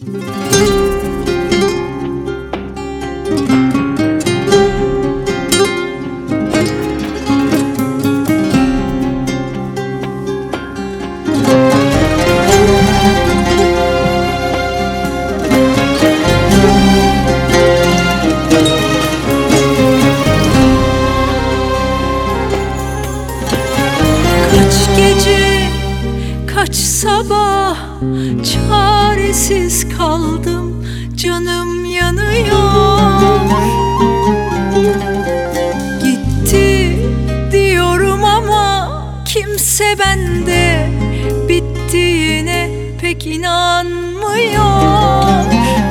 Kaç gece, kaç sabah çaresiz kaldım, canım yanıyor. Gitti diyorum ama kimse bende bittiğine pek inanmıyor.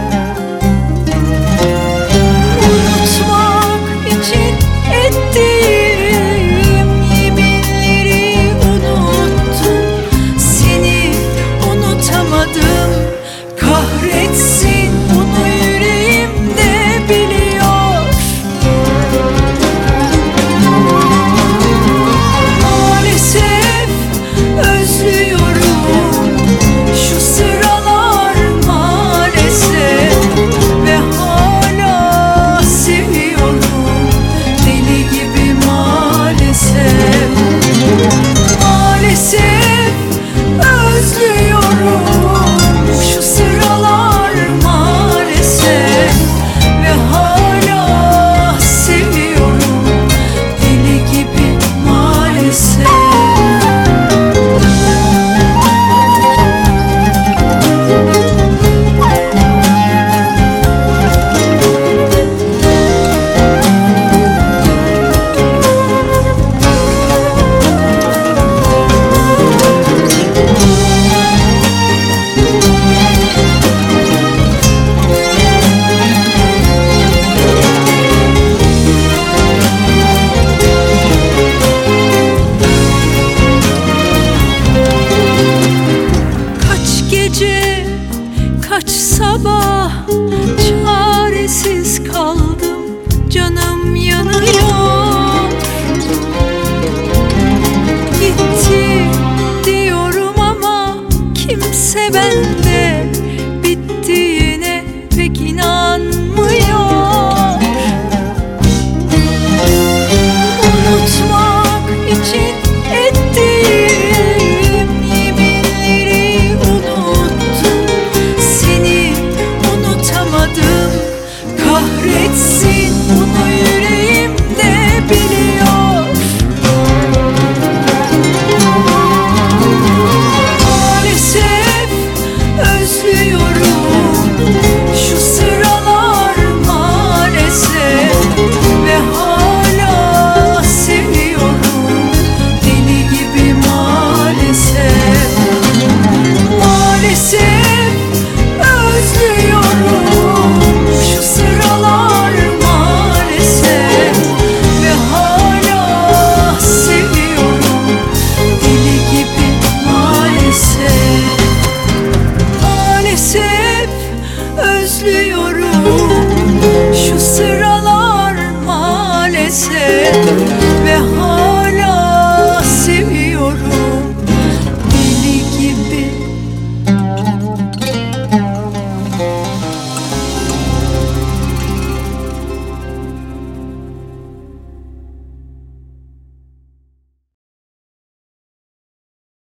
Unutmak için ettiğim yeminleri unuttum, seni unutamadım. Kahretsin, bunu yüreğimde biliyor. Maalesef özlüyorum şu sıralar, maalesef. Ve hala seviyorum deli gibi, maalesef. Maalesef özlüyorum şu sıralar, maalesef. Ve hala seviyorum deli gibi, maalesef. Kaç gece, kaç sabah